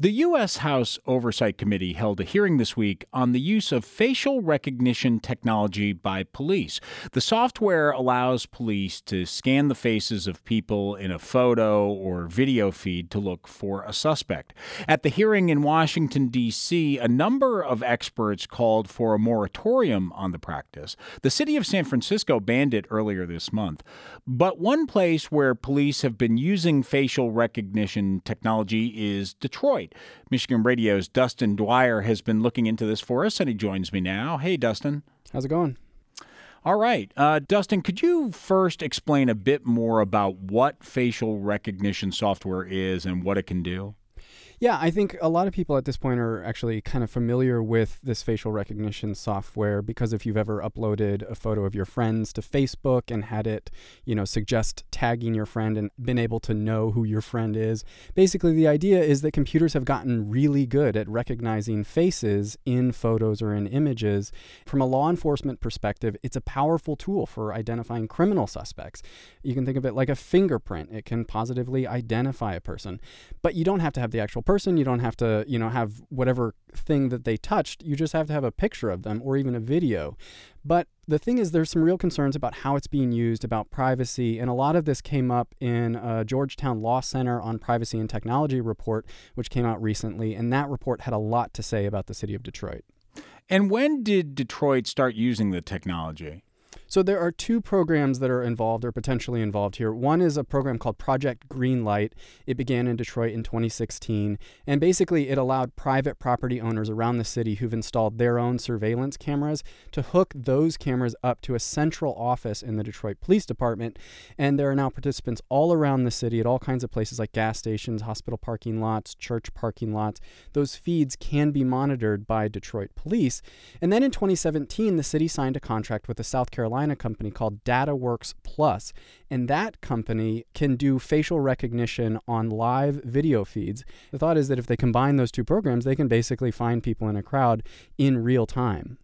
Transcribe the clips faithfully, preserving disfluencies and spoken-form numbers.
The U S. House Oversight Committee held a hearing this week on the use of facial recognition technology by police. The software allows police to scan the faces of people in a photo or video feed to look for a suspect. At the hearing in Washington, D C, a number of experts called for a moratorium on the practice. The city of San Francisco banned it earlier this month. But one place where police have been using facial recognition technology is Detroit. Michigan Radio's Dustin Dwyer has been looking into this for us, and he joins me now. Hey, Dustin. How's it going? All right. Uh, Dustin, could you first explain a bit more about what facial recognition software is and what it can do? Yeah, I think a lot of people at this point are actually kind of familiar with this facial recognition software because if you've ever uploaded a photo of your friends to Facebook and had it, you know, suggest tagging your friend and been able to know who your friend is. Basically, the idea is that computers have gotten really good at recognizing faces in photos or in images. From a law enforcement perspective, it's a powerful tool for identifying criminal suspects. You can think of it like a fingerprint. It can positively identify a person, but you don't have to have the actual person. person. You don't have to, you know, have whatever thing that they touched. You just have to have a picture of them or even a video. But the thing is, there's some real concerns about how it's being used, about privacy. And a lot of this came up in a Georgetown Law Center on Privacy and Technology report, which came out recently. And that report had a lot to say about the city of Detroit. And when did Detroit start using the technology? So there are two programs that are involved or potentially involved here. One is a program called Project Greenlight. It began in Detroit in twenty sixteen. And basically it allowed private property owners around the city who've installed their own surveillance cameras to hook those cameras up to a central office in the Detroit Police Department. And there are now participants all around the city at all kinds of places like gas stations, hospital parking lots, church parking lots. Those feeds can be monitored by Detroit police. And then in twenty seventeen, the city signed a contract with the South Carolina company called DataWorks Plus, and that company can do facial recognition on live video feeds. The thought is that if they combine those two programs, they can basically find people in a crowd in real time.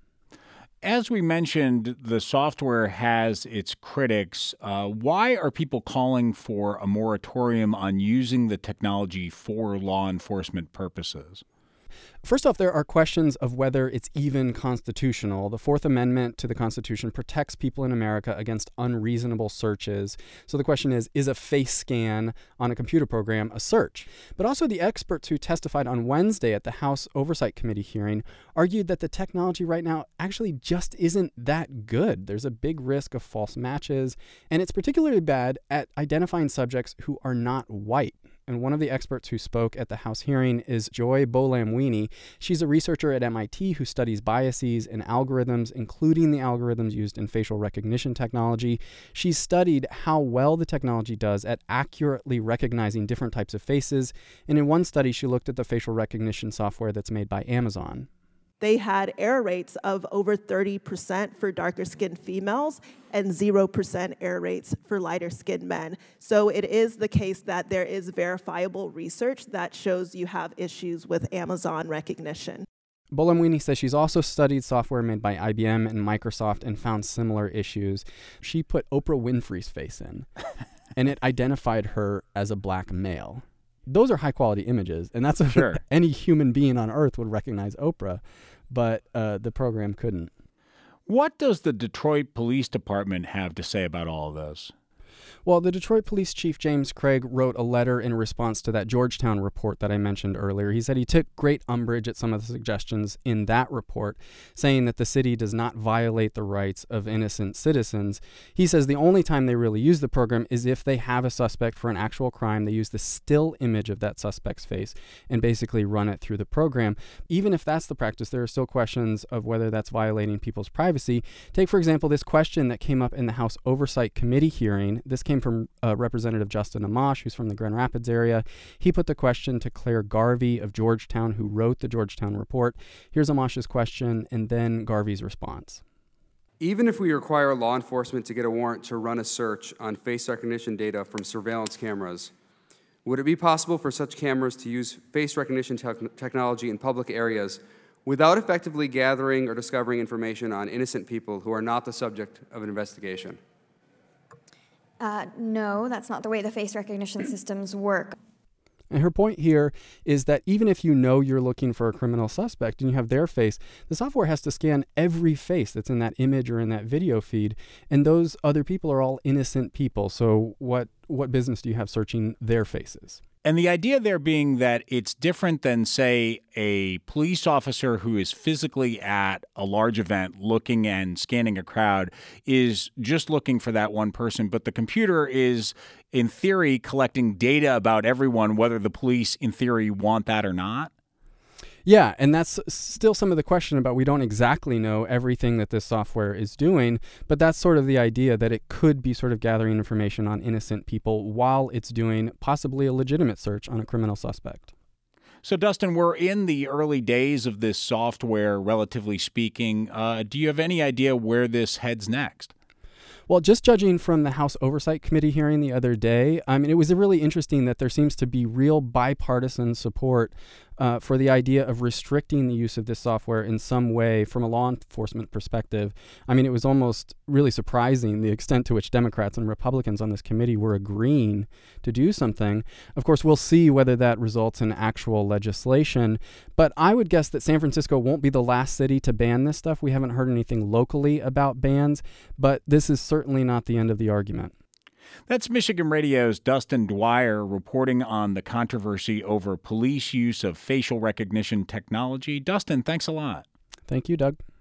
As we mentioned, the software has its critics. Uh, why are people calling for a moratorium on using the technology for law enforcement purposes? First off, there are questions of whether it's even constitutional. The Fourth Amendment to the Constitution protects people in America against unreasonable searches. So the question is, is a face scan on a computer program a search? But also the experts who testified on Wednesday at the House Oversight Committee hearing argued that the technology right now actually just isn't that good. There's a big risk of false matches, and it's particularly bad at identifying subjects who are not white. And one of the experts who spoke at the House hearing is Joy Bolamwini. She's a researcher at M I T who studies biases in algorithms, including the algorithms used in facial recognition technology. She's studied how well the technology does at accurately recognizing different types of faces. And in one study, she looked at the facial recognition software that's made by Amazon. They had error rates of over thirty percent for darker-skinned females and zero percent error rates for lighter-skinned men. So it is the case that there is verifiable research that shows you have issues with Amazon recognition. Bolamwini says she's also studied software made by I B M and Microsoft and found similar issues. She put Oprah Winfrey's face in, and it identified her as a black male. Those are high-quality images, and that's sure. Any human being on Earth would recognize Oprah, but uh, the program couldn't. What does the Detroit Police Department have to say about all of this? Well, the Detroit Police Chief James Craig wrote a letter in response to that Georgetown report that I mentioned earlier. He said he took great umbrage at some of the suggestions in that report, saying that the city does not violate the rights of innocent citizens. He says the only time they really use the program is if they have a suspect for an actual crime. They use the still image of that suspect's face and basically run it through the program. Even if that's the practice, there are still questions of whether that's violating people's privacy. Take, for example, this question that came up in the House Oversight Committee hearing. This came from uh, Representative Justin Amash, who's from the Grand Rapids area. He put the question to Claire Garvey of Georgetown, who wrote the Georgetown report. Here's Amash's question and then Garvey's response. Even if we require law enforcement to get a warrant to run a search on face recognition data from surveillance cameras, would it be possible for such cameras to use face recognition te- technology in public areas without effectively gathering or discovering information on innocent people who are not the subject of an investigation? Uh, no, that's not the way the face recognition systems work. And her point here is that even if you know you're looking for a criminal suspect and you have their face, the software has to scan every face that's in that image or in that video feed. And those other people are all innocent people. So what, what business do you have searching their faces? And the idea there being that it's different than, say, a police officer who is physically at a large event looking and scanning a crowd is just looking for that one person. But the computer is, in theory, collecting data about everyone, whether the police, in theory, want that or not. Yeah, and that's still some of the question about we don't exactly know everything that this software is doing, but that's sort of the idea that it could be sort of gathering information on innocent people while it's doing possibly a legitimate search on a criminal suspect. So, Dustin, we're in the early days of this software, relatively speaking. Uh, do you have any idea where this heads next? Well, just judging from the House Oversight Committee hearing the other day, I mean, it was really interesting that there seems to be real bipartisan support uh, for the idea of restricting the use of this software in some way from a law enforcement perspective. I mean, it was almost really surprising the extent to which Democrats and Republicans on this committee were agreeing to do something. Of course, we'll see whether that results in actual legislation, but I would guess that San Francisco won't be the last city to ban this stuff. We haven't heard anything locally about bans, but this is certainly Certainly not the end of the argument. That's Michigan Radio's Dustin Dwyer reporting on the controversy over police use of facial recognition technology. Dustin, thanks a lot. Thank you, Doug.